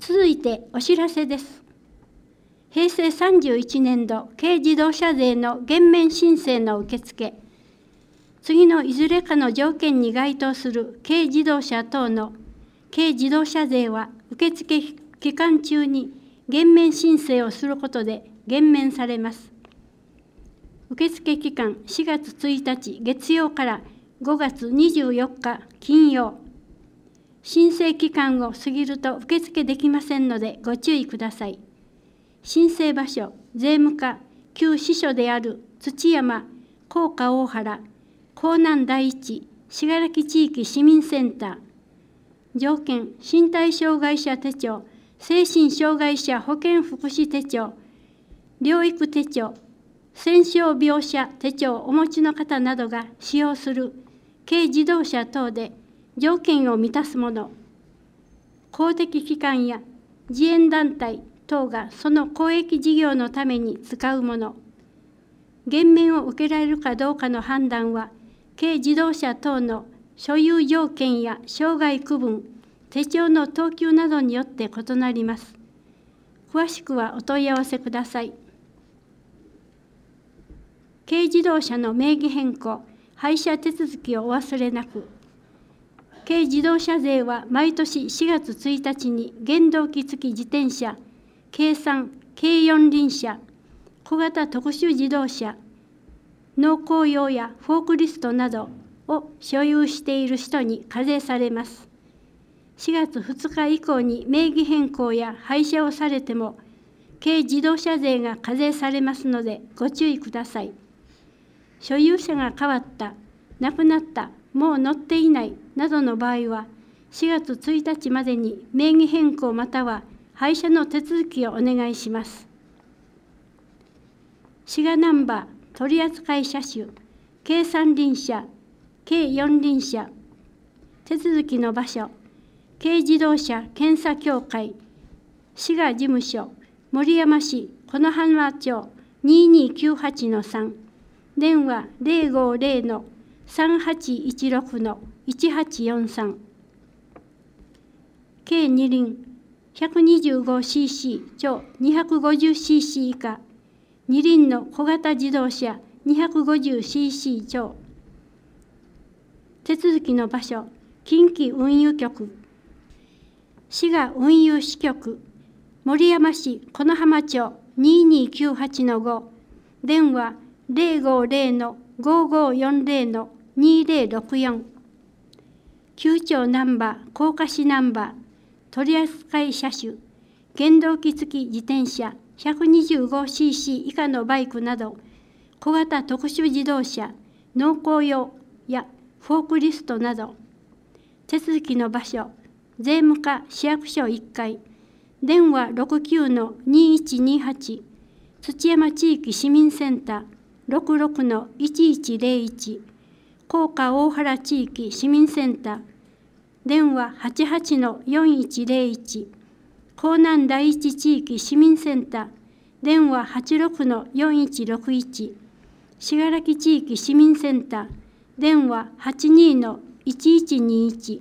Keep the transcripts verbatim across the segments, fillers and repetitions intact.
続いてお知らせです。へいせいさんじゅういちねんど軽自動車税の減免申請の受付、次のいずれかの条件に該当する軽自動車等の軽自動車税は受付期間中に減免申請をすることで減免されます。受付期間しがつついたち月曜からごがつにじゅうよっか金曜。申請期間を過ぎると受付できませんのでご注意ください。申請場所、税務課、旧支所である土山、甲賀大原、江南第一、信楽地域市民センター。条件、身体障害者手帳、精神障害者保健福祉手帳、療育手帳、戦傷病者手帳をお持ちの方などが使用する軽自動車等で条件を満たすもの、公的機関や自衛団体等がその公益事業のために使うもの、減免を受けられるかどうかの判断は、軽自動車等の所有条件や障害区分、手帳の等級などによって異なります。詳しくはお問い合わせください。軽自動車の名義変更、廃車手続きをお忘れなく。軽自動車税は毎年しがつついたちに原動機付き自転車、軽さん、軽四輪車、小型特殊自動車、農耕用やフォークリストなどを所有している人に課税されます。しがつふつか以降に名義変更や廃車をされても、軽自動車税が課税されますのでご注意ください。所有者が変わった、亡くなった、もう乗っていないなどの場合は、しがつついたちまでに名義変更または廃車の手続きをお願いします。滋賀ナンバー取扱車種、軽三輪車、軽四輪車、手続きの場所、軽自動車検査協会、滋賀事務所、守山市此浜町 ににきゅうはちのさん、電話 ゼロごゼロ さんはちいちろく いちはちよんさん。軽二輪 ひゃくにじゅうごシーシー 超 にひゃくごじゅうシーシー 以下、二輪の小型自動車 にひゃくごじゅうシーシー 超。手続きの場所、近畿運輸局、滋賀運輸支局、守山市此浜町 ににきゅうはちのご、電話 ゼロごゼロ ごごよんゼロ にゼロろくよん。旧庁ナンバー、高架市ナンバー、取扱車種、原動機付き自転車 ひゃくにじゅうごシーシー 以下のバイクなど、小型特殊自動車、農耕用やフォークリストなど、手続きの場所、税務課市役所いっかい、電話 ろくきゅうのにいちにはち、土山地域市民センター ろくろくのいちいちゼロいち、甲賀大原地域市民センター、電話 はちはちのよんいちゼロいち、江南第一地域市民センター、電話 はちろくのよんいちろくいち、信楽地域市民センター、電話 はちにのいちいちにいち。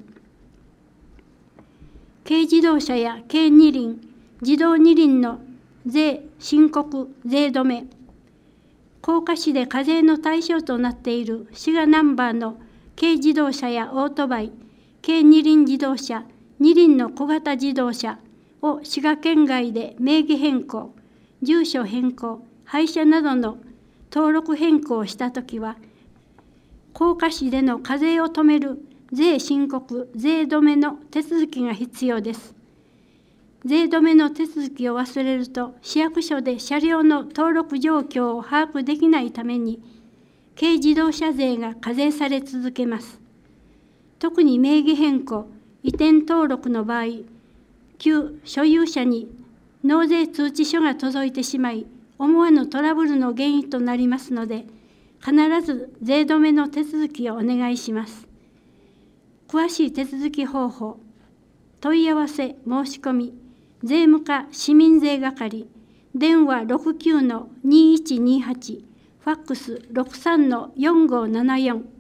軽自動車や軽二輪、自動二輪の税申告税止め、甲賀市で課税の対象となっている滋賀ナンバーの軽自動車やオートバイ、軽二輪自動車、二輪の小型自動車を滋賀県外で名義変更、住所変更、廃車などの登録変更をしたときは、甲賀市での課税を止める税申告、税止めの手続きが必要です。税止めの手続きを忘れると、市役所で車両の登録状況を把握できないために、軽自動車税が課税され続けます。特に名義変更、移転登録の場合、旧所有者に納税通知書が届いてしまい、思わぬトラブルの原因となりますので、必ず税止めの手続きをお願いします。詳しい手続き方法、問い合わせ申し込み、税務課市民税係、電話 ろくきゅうのにいちにはち、ファックス ろくさんのよんごーななよん。